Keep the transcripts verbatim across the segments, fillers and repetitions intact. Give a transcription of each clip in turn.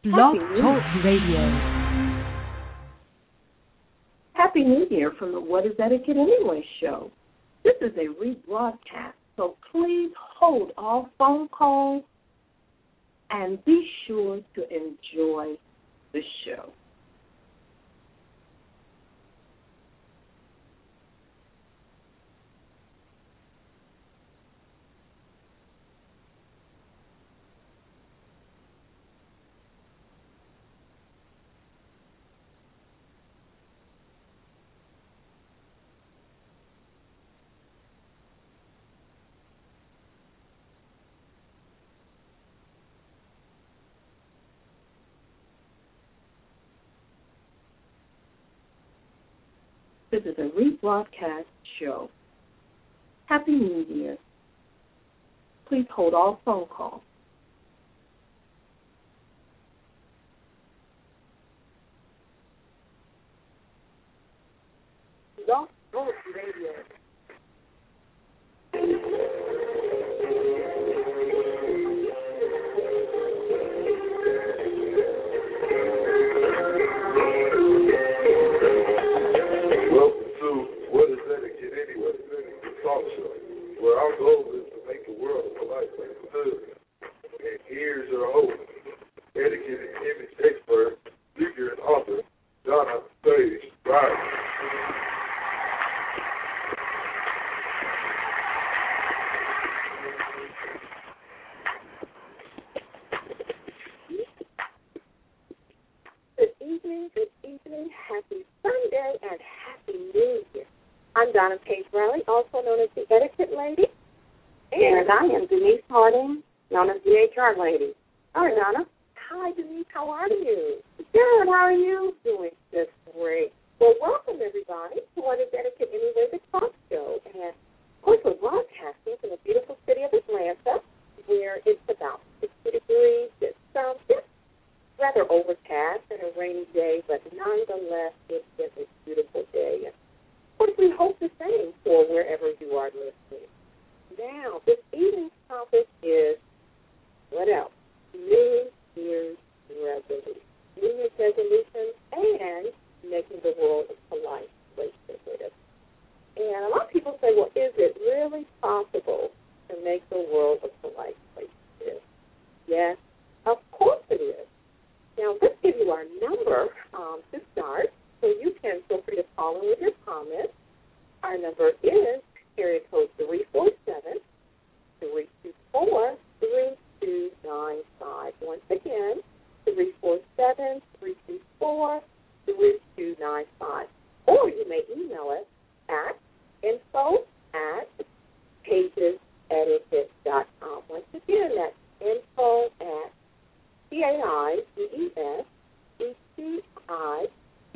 Blog Talk Radio. Happy New Year from the What is Etiquette Anyway show. This is a rebroadcast, so please hold all phone calls and be sure to enjoy the show. This is a rebroadcast show. Happy New Year. Please hold all phone calls. Blog Talk Radio. Where our goal is to make the world a polite place to live. And here's your host, etiquette and image expert, speaker and author, Donna Sage Riley. Good evening, good evening, happy Sunday, and happy New Year. I'm Donna Page Riley, also known as the Etiquette Lady, and I am Denise Harding, known as the H R Lady. All right, Donna. Hi, Denise. How are you? Good. How are you? Doing just great. Well, welcome, everybody, to What is Etiquette Anyway, the talk show. And, of course, we're broadcasting from the beautiful city of Atlanta, where it's about sixty degrees. It's um, just rather overcast and a rainy day, but nonetheless, it's just a beautiful day. Of course, we hope the same for wherever you are listening. Now, this evening's topic is, what else? New Year's resolution. New Year's resolution and making the world a polite place to live. And a lot of people say, well, is it really possible to make the world a polite place to live? Yes, of course it is. Now, let's give you our number um, to start. So you can feel free to call in with your comments. Our number is area code three four seven, three two four, three two nine five. Once again, three four seven, three two four, three two nine five. Or you may email us at info at pages etiquette dot com. Once again, that's info at P A I D E S E C I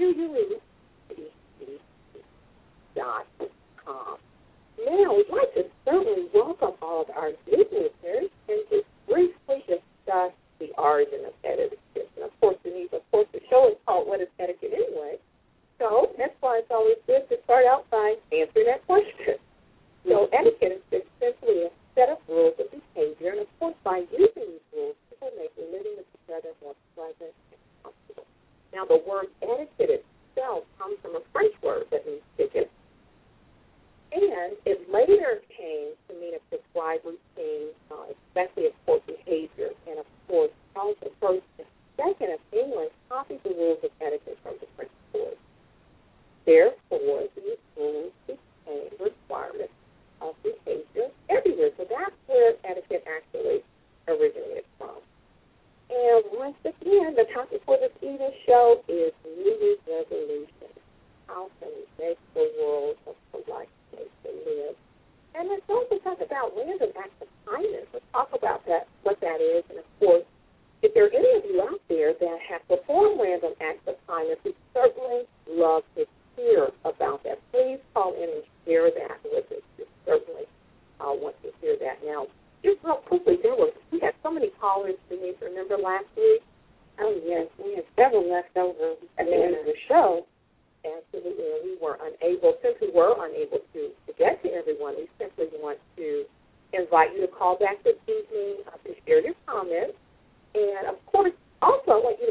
dot com. Now, we'd like to certainly welcome all of our new listeners and just briefly discuss the origin of etiquette. And of course, Denise, of course, the show is called What is Etiquette Anyway? So that's why it's always good to start out by answering that question. So etiquette is just simply a set of rules of behavior, and of course, by using these rules, people make living with each other more pleasant and comfortable. Now, the word etiquette itself comes from a French word that means ticket, and it later came to mean a prescribed routine, uh, especially of course behavior, and of course also first and second of English copied the rules of etiquette from the French word. Therefore, these rules became requirements of behavior everywhere. So that's where etiquette actually originated from. And once again, the topic for this evening show is New Year's resolution. How can we make the world a polite place to live? And let's also talk about random acts of kindness. Let's talk about that, what that is. And, of course, if there are any of you out there that have performed random acts of kindness, we certainly love to hear about that. Please call in and share that with us. We certainly uh, want to hear that. Now, just real quickly, there was, we had so many callers, Denise, remember last week? Oh, yes, we had several left over at the end of the show. Absolutely, and we were unable, since we were unable to, to get to everyone, we simply want to invite you to call back this evening uh, to share your comments. And, of course, also I want you to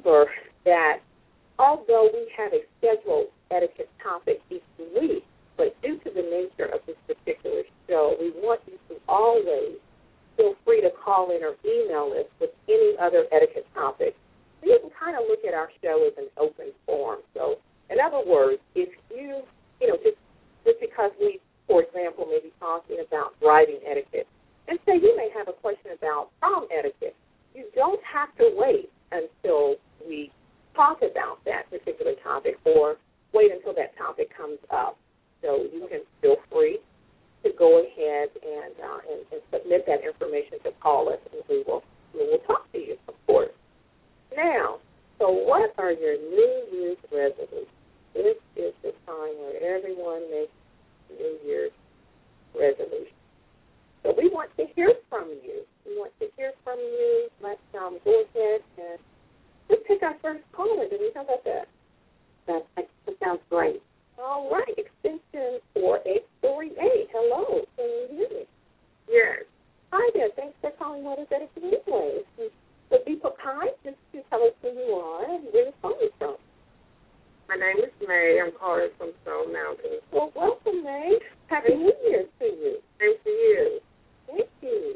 remember that although we have a scheduled etiquette topic each week, but due to the nature of this particular show, we want you to always feel free to call in or email us with any other etiquette topic. So you can kind of look at our show as an open forum. So, in other words, if you, you know, just, just because we, for example, may be talking about driving etiquette, and say you may have a question about prom etiquette, you don't have to wait until we talk about that particular topic or wait until that topic comes up. So you can feel free to go ahead and, uh, and, and submit that information to call us, and we will we will talk to you, of course. Now, so what are your New Year's resolutions? This is the time where everyone makes New Year's resolutions. So we want to hear from you. We want to hear from you. Let's um, go ahead and let's pick our first caller. Denise, how about that? That, that sounds great. All right, extension four eight forty-eight. Hello, can you hear me? Yes. Hi there. Thanks for calling What is Etiquette Anyway? So be so kind just to tell us who you are and where you're calling from. My name is May. I'm calling from Stone Mountain. Well, welcome, May. Happy New Year to you. Same to you. Thank you.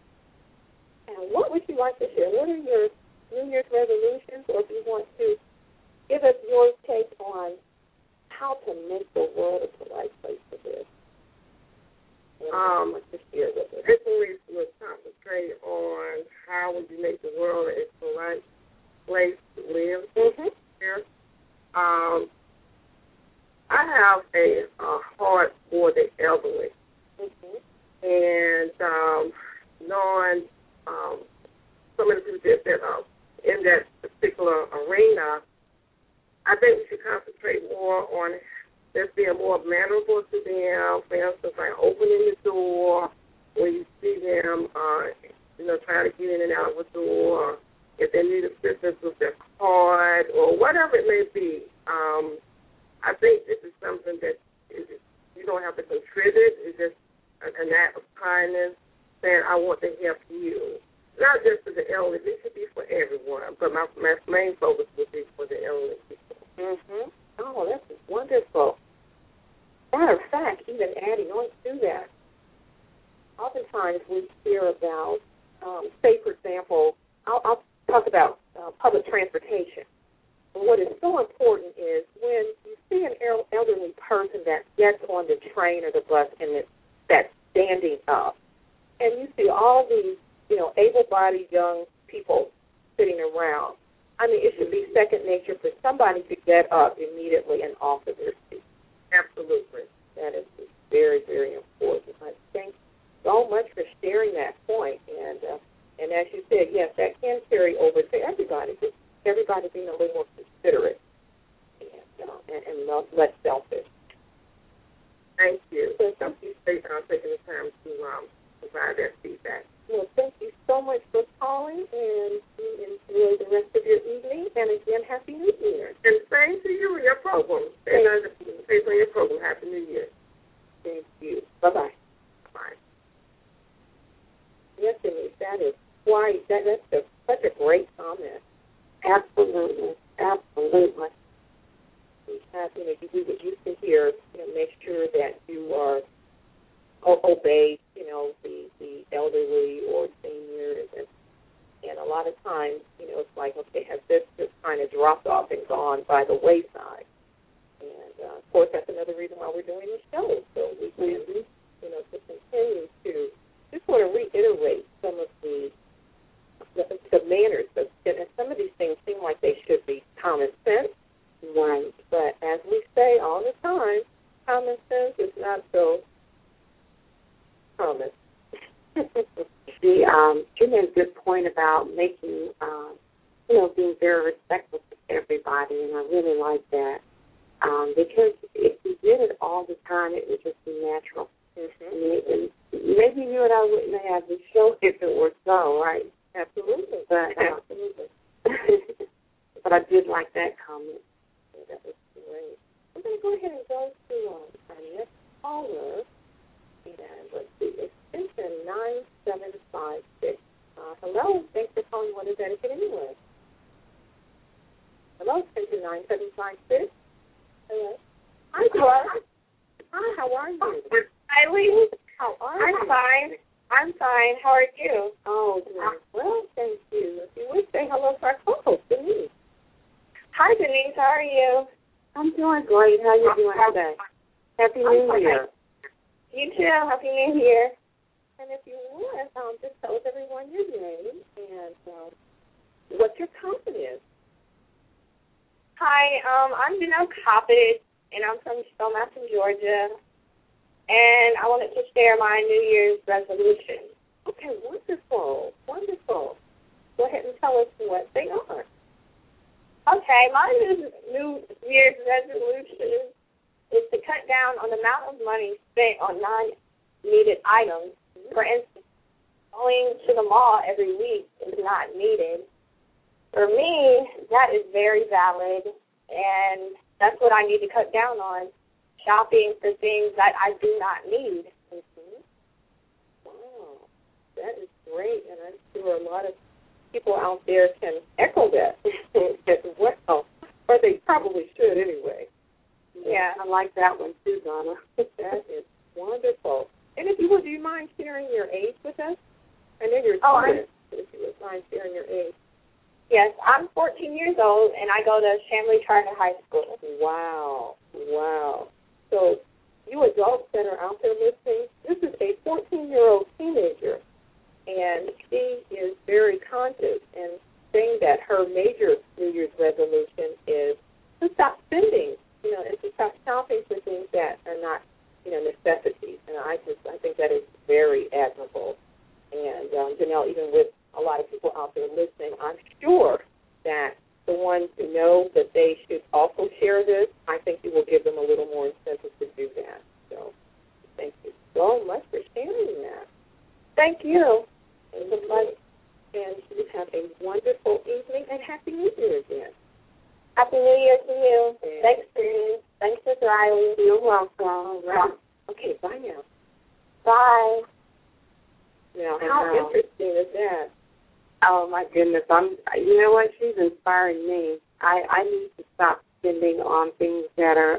And what would you like to share? What are your New Year's resolutions, or if you want to give us your take on how to make the world a polite place to live? Um, what to share with us? This week we'll concentrate on how would you make the world a polite place to live. Mm-hmm. Here. Um, I have a, a heart for the elderly, Mm-hmm. and um, knowing um, some of the people that, that are in that particular arena, I think we should concentrate more on just being more mannerable to them. For instance, like opening the door when you see them, uh, you know, trying to get in and out of the door, if they need assistance with their card or whatever it may be. Um, I think this is something that is, you don't have to contribute. It's just an, an act of kindness saying, I want to help you. Not just for the elderly. This should be for everyone, but my, my main focus would be for the elderly people. Mm-hmm. Oh, that's wonderful. Matter of fact, even adding on to that, oftentimes we hear about, um, say, for example, I'll, I'll talk about uh, public transportation. And what is so important is when you see an el- elderly person that gets on the train or the bus and it's, that's standing up, and you see all these, you know, able-bodied young people sitting around, I mean, it should be second nature for somebody to get up immediately and off of their seat. Absolutely. That is very, very important. I thank you so much for sharing that point. And uh, and as you said, yes, that can carry over to everybody. Just everybody being a little more considerate and uh, and, and less selfish. Thank you. So thank you for uh, taking the time to um, provide that feedback. Well, thank you so much for calling, and enjoy the rest of your evening. And again, Happy New Year. And same to you and your program. And uh, same on your program. Happy New Year. Thank you. Bye-bye. Bye. Yes, Denise, that is quite, that, that's a, such a great comment. Absolutely. Absolutely. We have, you know, we would used to hear, you know, make sure that you are o- obey, you know, the, the elderly or seniors, and and a lot of times, you know, it's like, okay, has this just kind of dropped off and gone by the wayside? And, uh, of course, that's another reason why we're doing this show, so we can, mm-hmm. you know, to continue to just sort of reiterate some of the the, the manners, of, and some of these things seem like they should be common sense, right? But as we say all the time, common sense is not so common. The um, you made a good point about making, um, you know, being very respectful to everybody, and I really like that um, because if you did it all the time, it would just be natural. Mm-hmm. I mean, it, maybe you and I wouldn't have the show if it were so, right? Absolutely. But uh, absolutely. but I did like that comment. Yeah, that was great. We're going to go ahead and go to um, our next caller. And let's see, extension nine seven five six. Uh, hello, thanks for calling What is Etiquette Anyway? nine seven five six. Hello. Hi, Hello. Hi, how are you? Eileen. How are I'm you? fine. I'm fine. How are you? Oh, doing well, thank you. If you would say hello to our co-host, Denise. Hi, Denise. How are you? I'm doing great. How you doing today? Happy New I'm Year. You too. Happy New Year. And if you would, um, just tell us everyone your name and um, what your company is. Hi, um, I'm Janelle Coppett, and I'm from Stone Georgia. And I wanted to share my New Year's resolution. Okay, wonderful, wonderful. Go ahead and tell us what they are. Okay, my New, New Year's resolution is to cut down on the amount of money spent on non-needed items. For instance, going to the mall every week is not needed. For me, that is very valid, and that's what I need to cut down on, shopping for things that I do not need. Mm-hmm. Wow, that is great, and I'm sure a lot of people out there can echo that as well, or they probably should anyway. Yeah, I like that one too, Donna. That is wonderful. And if you would, do you mind sharing your age with us? I know you're oh, student, but if you would mind sharing your age. Yes, I'm fourteen years old, and I go to Chamblee Charter High School. Wow, wow. So you adults that are out there listening, this is a fourteen-year-old teenager, and she is very conscious and saying that her major New Year's resolution is to stop spending, you know, and to stop shopping for things that are not, you know, necessities. And I just, I think that is very admirable. And um, Janelle, even with a lot of people out there listening, I'm sure that the ones who know that they should also share this, I think you will give them a little more incentive to do that. So thank you so much for sharing that. Thank you. And, and you have a wonderful evening, and Happy New Year again. Happy New Year to you. And Thanks, for Thanks, Mister Riley. You're welcome. All right. Okay, bye now. Bye. Now, how Wow. interesting is that? Oh my goodness, I'm. You know what? She's inspiring me. I I need to stop spending on things that are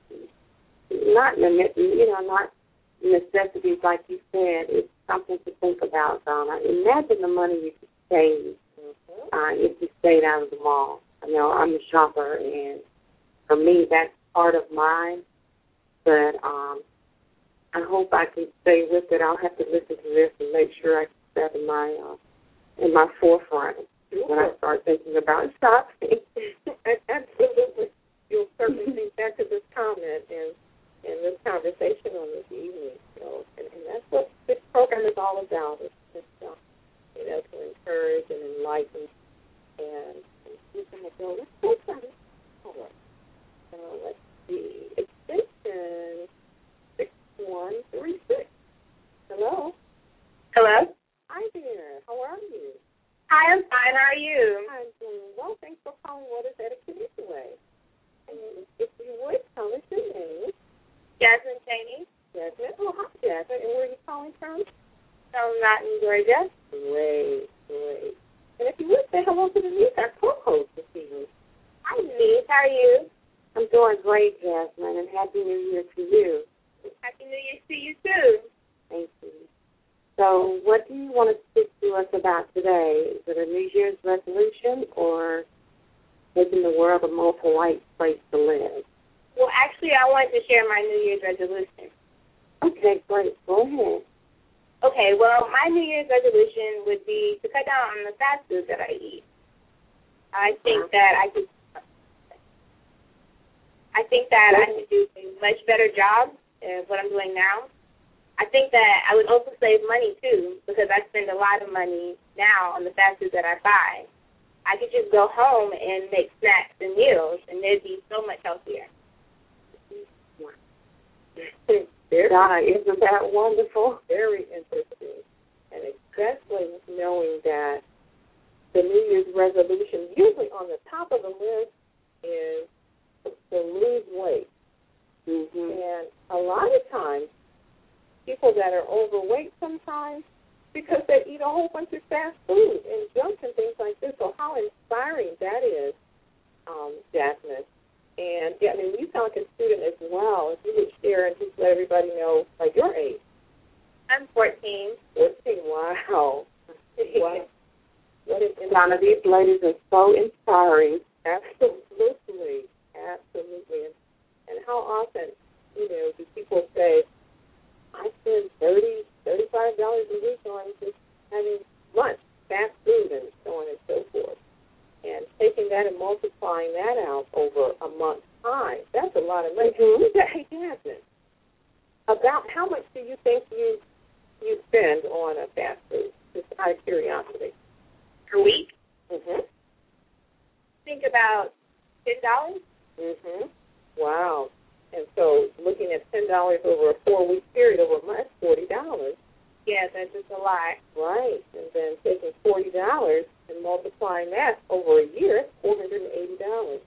not, you know, not necessities like you said. It's something to think about, Donna. Imagine the money you could save Mm-hmm. uh, if you stayed out of the mall. You know, I'm a shopper, and for me, that's part of mine. But um, I hope I can stay with it. I'll have to listen to this and make sure I keep that in my uh, in my forefront Sure. when I start thinking about shopping. Absolutely. You'll certainly think back to this comment and, and this conversation on this evening. So, and, and that's what this program is all about. It's just, uh, you know, to encourage and enlighten. And, and we're going to go, let's go from it. All right. So let's see. Extension six one three six. Hello? Hello? Hi there. How are you? Hi, I'm fine. How are you? I'm doing well. Thanks for calling What is Etiquette Anyway. And if you would, tell us your name. Jasmine Cheney Jasmine. Oh, hi, Jasmine. And where are you calling from? from Mountain, Georgia. Great, great. And if you would, say hello to the news, our co-host this evening. Hi, Denise. How are you? I'm doing great, Jasmine, and Happy New Year to you. Happy New Year to you, too. Thank you. So what do you want to speak to us about today? Is it a New Year's resolution or making the world a more polite place to live? Well, actually, I wanted to share my New Year's resolution. Okay, great. Go ahead. Okay, well, my New Year's resolution would be to cut down on the fast food that I eat. I think that I could I think that I could do a much better job of what I'm doing now. I think that I would also save money, too, because I spend a lot of money now on the fast food that I buy. I could just go home and make snacks and meals, and they'd be so much healthier. Very, Donna, isn't that wonderful? very interesting. And especially knowing that the New Year's resolution, usually on the top of the list, is to lose weight. Mm-hmm. And a lot of times, people that are overweight sometimes, because they eat a whole bunch of fast food and junk and things like this. So how inspiring that is um, Jasmine. And, yeah, I mean, you sound like a student as well. If you would share and just let everybody know, like, your age. I'm fourteen. fourteen, wow. Wow. What an None of these ladies are so inspiring. Absolutely. Absolutely. And, and how often, you know, do people say, I spend thirty dollars, thirty-five dollars a week on just having lunch, fast food, and so on and so forth. And taking that and multiplying that out over a month's time, that's a lot of money. Mm-hmm. Hey, Jasmine, about how much do you think you you spend on a fast food, just out of curiosity? Per week? Mm-hmm. Think about ten dollars. Mm-hmm. Wow. And so looking at ten dollars over a four-week period over a month, forty dollars. Yeah, that's just a lot. Right. And then taking forty dollars and multiplying that over a year, it's four hundred eighty dollars.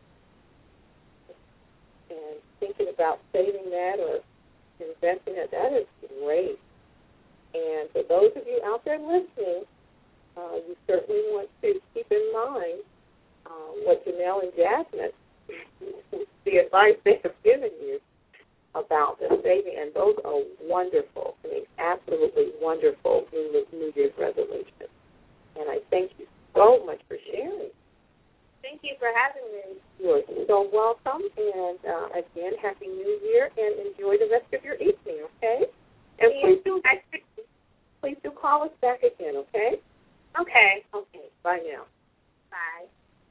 And thinking about saving that or investing it, that is great. And for those of you out there listening, uh, you certainly want to keep in mind uh, what Janelle and Jasmine, the advice they have given you about the saving, and those are wonderful, I mean, absolutely wonderful New, New Year's resolutions. And I thank you so much for sharing. Thank you for having me. You're so welcome, and uh, again, Happy New Year, and enjoy the rest of your evening, okay? And please do, please do call us back again, okay? Okay. Okay, bye now. Bye.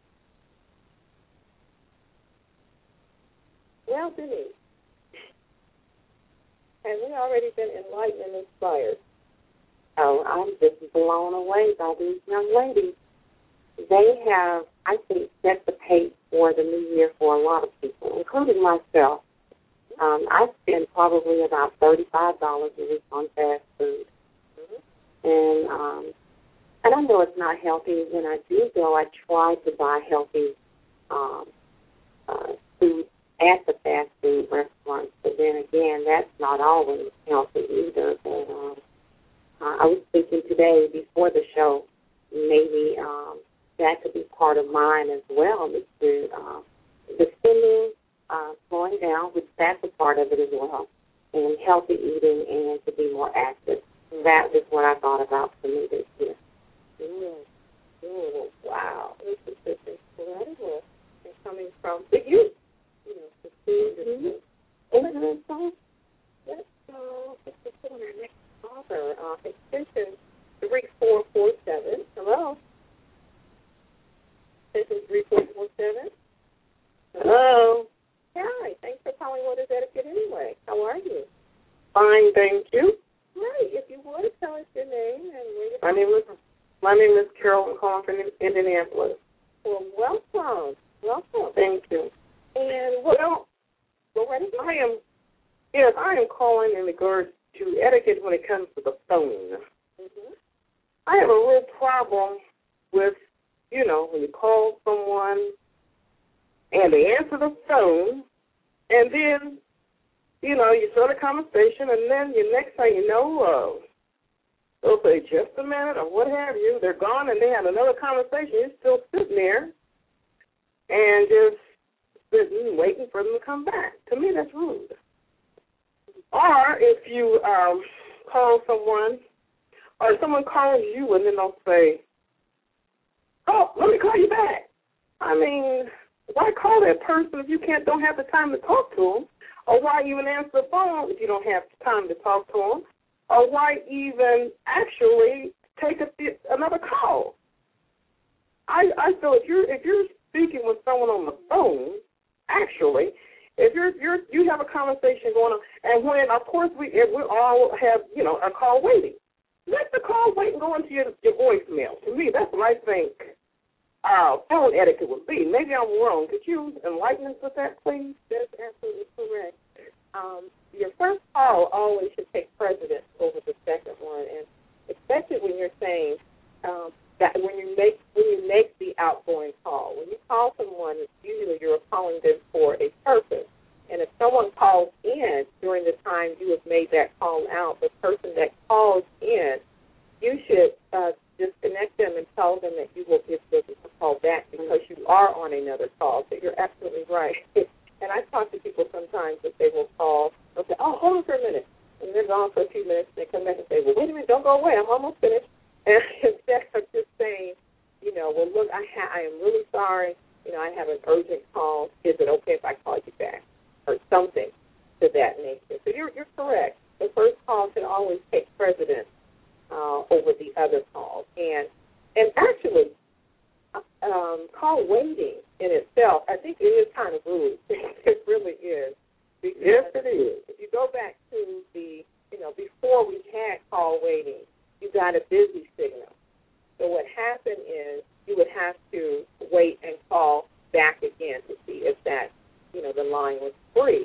Well, Denise, have we already been enlightened and inspired? Oh, I'm just blown away by these young ladies. They have, I think, set the pace for the new year for a lot of people, including myself. Um, I spend probably about thirty-five dollars a week on fast food. Mm-hmm. And um, and I know it's not healthy. When I do go, I try to buy healthy um, uh, food at the fast food restaurants. But then again, that's not always healthy either. But um, uh, I was thinking today before the show, maybe um, that could be part of mine as well. Is the, uh, the spending uh, slowing down, which that's a part of it as well, and healthy eating and to be more active. That is what I thought about for me this year. Mm. Mm. Wow, this is just incredible. And coming from the youth, you know, the food and the mm-hmm. so let's go. Let's go on our next caller. Uh, extension three four four seven. Hello. Extension three four four seven. Hello. Hi. Thanks for calling What is Etiquette Anyway? How are you? Fine, thank you. Right. If you would tell us your name and where you're My name is My name is Carol. I'm calling from Indianapolis. Well, welcome. Welcome. Thank you. And what, well, go right ahead. I am yes, I am calling in regards to etiquette when it comes to the phone. Mm-hmm. I have a real problem with, you know, when you call someone and they answer the phone, and then, you know, you start a conversation, and then the next thing you know, uh, they'll say just a minute or what have you. They're gone, and they have another conversation. You're still sitting there and just sitting, waiting for them to come back. To me, that's rude. Or if you um, call someone, or someone calls you, and then they'll say, oh, let me call you back. I mean, why call that person if you can't don't have the time to talk to them? Or why even answer the phone if you don't have time to talk to them? Or why even actually take a, another call? I, I feel if you're if you're speaking with someone on the phone, actually, if you're you're you have a conversation going on, and when of course we we all have you know a call waiting, let the call wait and go into your your voicemail. To me, that's what I think uh, phone etiquette would be. Maybe I'm wrong. Could you enlighten us with that, please? That's absolutely correct. Um, your first call always should take precedence over the second one, and especially when you're saying um, that when you make when you make the outgoing call. When you call someone, usually you're calling them for a purpose. And if someone calls in during the time you have made that call out, the person that calls in, you should uh, disconnect them and tell them that you will give them a call back because you are on another call. So you're absolutely right. And I talk to people sometimes that they will call. They'll say, oh, hold on for a minute. And they're gone for a few minutes. And they come back and say, well, wait a minute, don't go away. I'm almost finished. And instead of just saying, you know, well, look, I, ha- I am really sorry. You know, I have an urgent call. Is it okay if I call you back? Or something to that nature. So you're, you're correct. The first call should always take precedence uh, over the other calls. And, and actually, um, call waiting in itself, I think it is kind of rude. It really is. Because yes, it is. If you go back to the, you know, before we had call waiting, you got a busy signal. So what happened is you would have to wait and call back again to see if that, you know, the line was free.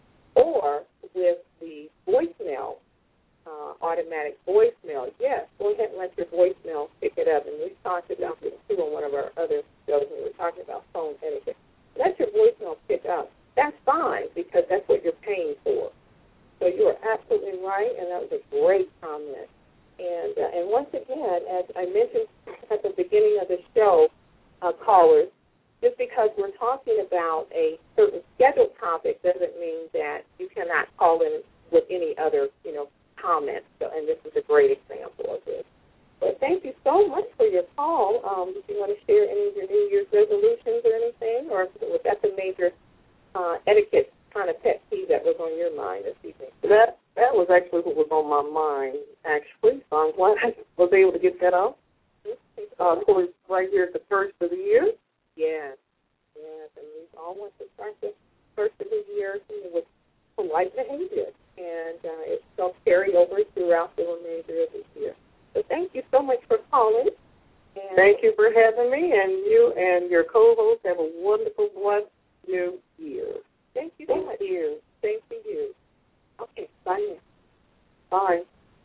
Or with the voicemail, uh, automatic voicemail, yes, go ahead and let your voicemail pick it up. And we talked about this too on one of our other shows when we were talking about phone etiquette. Let your voicemail pick up. That's fine because that's what you're paying for. So you are absolutely right, and that was a great comment. And uh, and once again, as I mentioned at the beginning of the show, uh, callers, just because we're talking about a certain scheduled topic doesn't mean that you cannot call in with any other, you know, comments. So, and this is a great example of this. But thank you so much for your call. Um, did you want to share any of your New Year's resolutions or anything, or was that the major uh, etiquette kind of pet peeve that was on your mind this evening? That that was actually what was on my mind, actually. So I'm glad I was able to get that off. Uh, so it's right here at the first of the year. Yes, yes, and we all want to start the first of the year with polite behavior, and uh, it shall carry over throughout the remainder of the year. So thank you so much for calling. And thank you for having me, and you and your co-host have a wonderful, blessed new year. Thank you so thank much. You. Thank you. Okay, bye. Bye.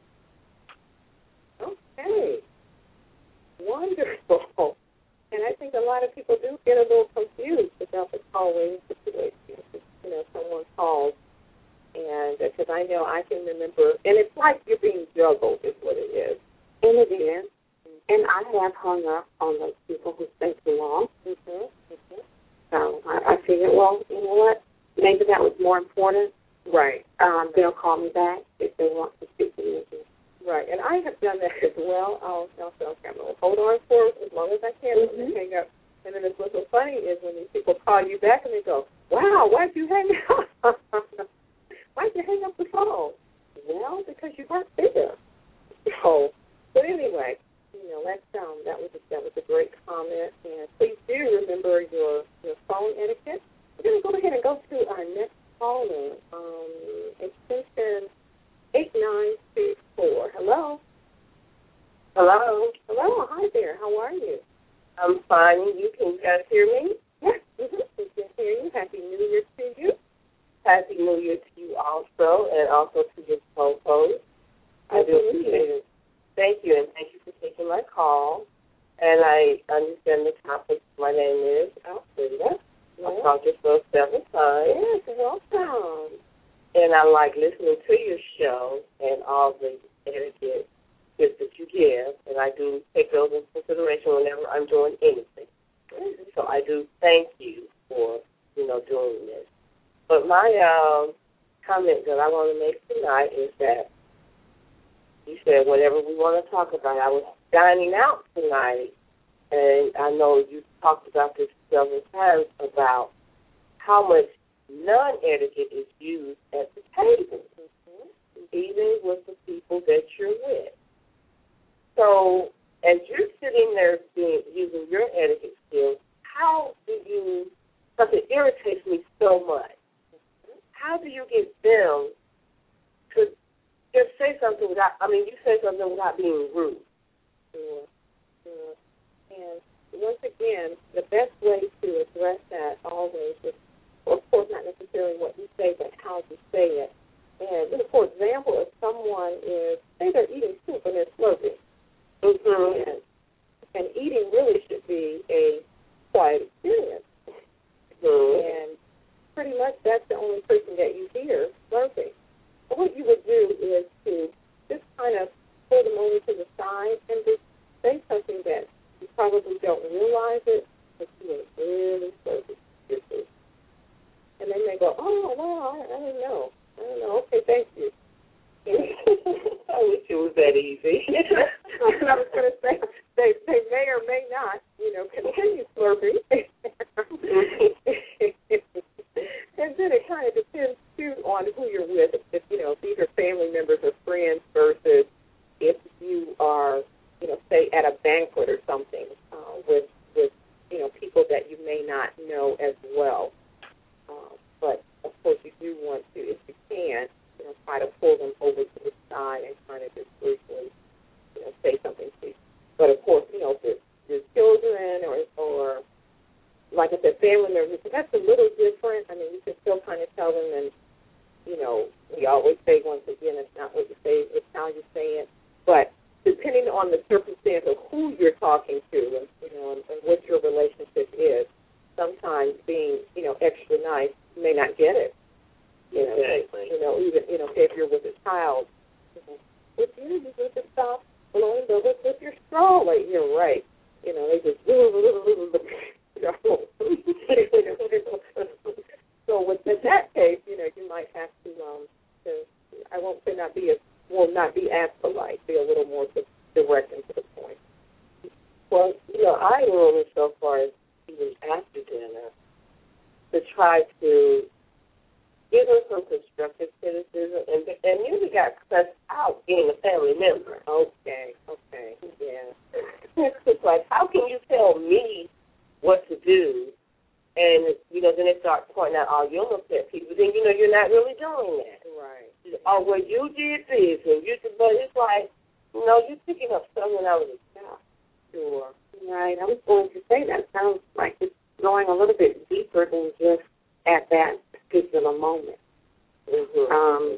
Okay. Wonderful. And I think a lot of people do get a little confused about the call waiting situation. You know, someone calls, and because uh, I know I can remember, and it's like you're being juggled is what it is. And it is. And I have hung up on those people who stay too long. Mm-hmm. Mm-hmm. So I, I figured, well, you know what? Maybe that was more important. Right. Um, they'll call me back if they want to speak to me again. Right, and I have done that as well. I'll, I'll say, okay, I'm going to hold on for as long as I can mm-hmm. and hang up. And then what's so funny is when these people call you back and they go, wow, why'd you hang up? Why'd you hang up the phone? Well, because you weren't there. So, but anyway, you know, that's, um, that, was a, that was a great comment. And please do remember your, your phone etiquette. We're going to go ahead and go to our next caller, um, extension eight nine six four. Hello. Hello. Hello. Hi there. How are you? I'm fine. You can you guys hear me? Yes. Mm-hmm. We can hear you. Happy New Year to you. Happy New Year to you also, and also to your co-host. I do appreciate it. Thank you, and thank you for taking my call. And I understand the topic. My name is Alfreda. I've talked to you several times. Yes, welcome. And I like listening to your show and all the etiquette tips that you give, and I do take those into consideration whenever I'm doing anything. So I do thank you for, you know, doing this. But my um, comment that I want to make tonight is that you said whatever we want to talk about. I was dining out tonight, and I know you talked about this several times about how much non-etiquette is used at the table, mm-hmm. even with the people that you're with. So as you're sitting there being, using your etiquette skills, how do you, something irritates me so much, mm-hmm. how do you get them to just say something without, I mean, you say something without being rude? Sure, sure. And once again, the best way to address that always is, of course, not necessarily what you say, but how you say it. And, for example, if someone is, say they're eating soup and they're slurping, mm-hmm. and, and eating really should be a quiet experience. Mm-hmm. And pretty much that's the only person that you hear slurping. So what you would do is to just kind of pull them over to the side and just say something that You probably don't realize it, but you are really supposed to get this. And they may go, oh, well, I, I didn't know. I don't know. Okay, thank you. I wish it was that easy. And I was going to say, they, they may or may not, you know, continue slurping. And then it kind of depends, too, on who you're with. If, you know, if these are family members or friends versus if you are, you know, say at a banquet or something uh, with, with, you know, people that you may not know as well. Uh, but, of course, you do want to, if you can, you know, try to pull them over to the side and kind of just briefly, you know, say something to you. But, of course, you know, if it's your children or, or, like I said, family members, that's a little different. I mean, you can still kind of tell them, and, you know, we always say once again, it's not what you say, it's how you say it. But depending on the circumstance of who you're talking to and, you know, and, and what your relationship is, sometimes being, you know, extra nice may not get it. You know, exactly. You know, even, you know, if you're with a child, you know, with you, you need to stop blowing bubbles with your straw. Like, you're right. You know, they just, you know. So with in that case, you know, you might have to, um, to, I won't say not be as, well, not be as polite, be a little more direct and to the point. Well, you know, I normally so far as even after dinner to try to give them some constructive criticism, and, and usually got cussed out being a family member. Okay, okay, yeah. It's like, how can you tell me what to do? And, you know, then they start pointing out all your little pet people. Then, you know, you're not really doing that. Right. Oh, well, you did this, and you did, but it's like, you know, you're picking up something out of the sky. Sure. Right. I was going to say that sounds like it's going a little bit deeper than just at that particular moment. Mm-hmm. Um,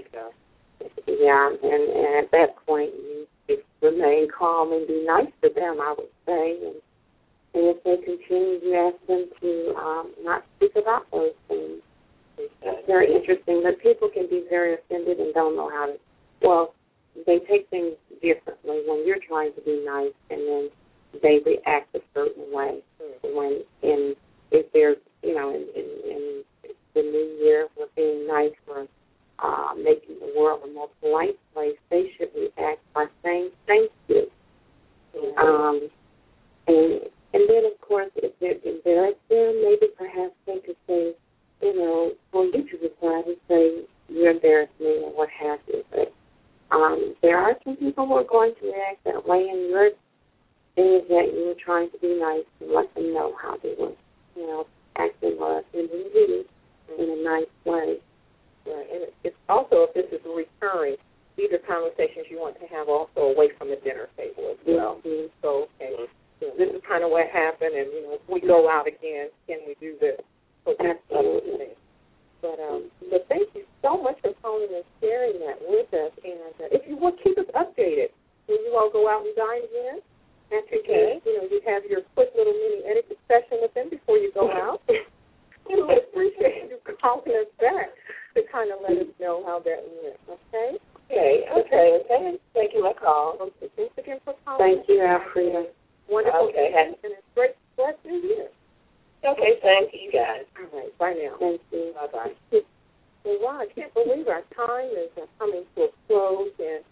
yeah, and, and at that point, you just remain calm and be nice to them, I would say. And, and if they continue, you ask them to um, not speak about those things. That's very interesting. But people can be very offended and don't know how to, well, they take things differently when you're trying to be nice, and then they react a certain way. Mm-hmm. When in if there's, you know, in, in, in the new year, we're being nice, for uh, making the world a more polite place, they should react by saying thank you. Mm-hmm. Um, and and then, of course, if they're embarrassed, then maybe perhaps they could say, you know, for you to reply and say, you embarrassed me or what have you. But um, there are some people who are going to react that way, and your thing is that you were trying to be nice and let them know how they were, you know, acting or offending you in a nice way. Right. And it's also, if this is recurring, these are conversations you want to have also away from the dinner table as well. Mm-hmm. So, okay, you know, this is kind of what happened, and, you know, if we go out again, can we do this? So absolutely. But, um, but thank you so much for calling and sharing that with us. And uh, if you would, keep us updated. When you all go out and dine again, after okay. you, you know, you have your quick little mini etiquette session with them before you go out. We would appreciate you calling us back to kind of let us know how that went, okay? Okay, okay, okay. Thank you for the call. Okay, thanks again for calling. Thank you, Alfreda. Wonderful. Okay. And a great, blessed new year. Okay, thank you, guys. All right, bye now. Thank you. Bye-bye. Well, wow, I can't believe our time is uh, coming to a close, and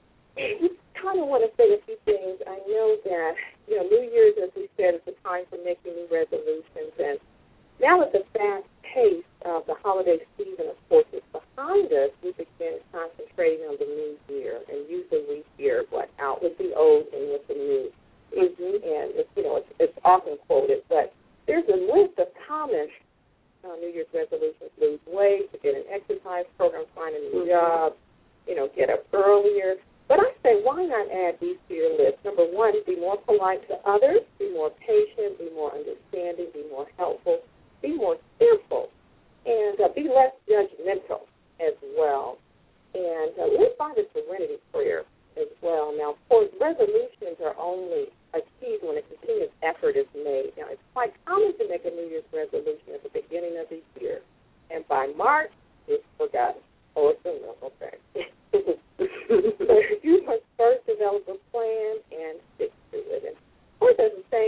we kind of want to say a few things. I know that, you know, New Year's, as we said, is a time for making new resolutions, and now that the fast pace of the holiday season, of course, is behind us, we begin concentrating on the new year, and usually we hear what out with the old and with the new. Mm-hmm. And, it's, you know, it's, it's often quoted, but there's a list of common uh, New Year's resolutions: lose weight, to get an exercise program, find a new mm-hmm. job, you know, get up earlier. But I say, why not add these to your list? Number one, be more polite to others, be more patient, be more understanding, be more helpful, be more cheerful, and uh, be less judgmental as well. And uh, live by the Serenity Prayer as well. Now, of course, resolutions are only achieved when a continuous effort is made. Now, it's quite common to make a New Year's resolution at the beginning of the year, and by March, it's forgotten. Oh, it's a no, okay. So you must first develop a plan and stick to it. And of course, as the saying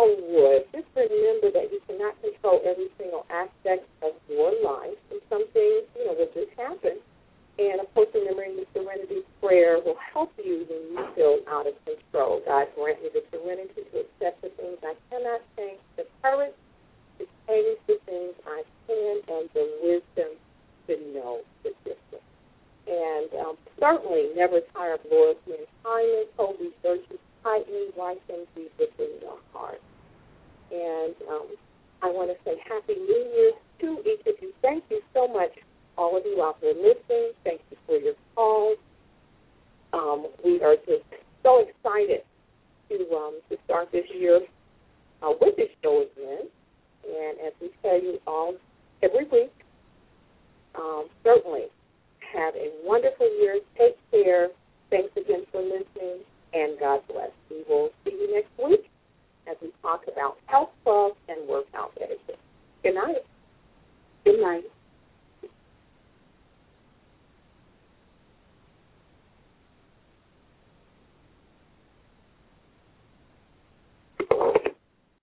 would, just remember that you cannot control every single aspect of your life, and some things, you know, will just happen. And, of course, remembering the serenity prayer will help you when you feel out of control. God grant me the serenity to accept the things I cannot change, the courage to change the things I can, and the wisdom to know the difference. And um, certainly never tire of loyalty and kindness. Hold these virtues tightly, write them deep within your heart. And um, I want to say Happy New Year to each of you. Thank you so much, all of you out there listening. Thank you for your calls. Um, we are just so excited to um, to start this year uh, with this show again. And as we tell you all every week, um, certainly have a wonderful year. Take care. Thanks again for listening, and God bless. We will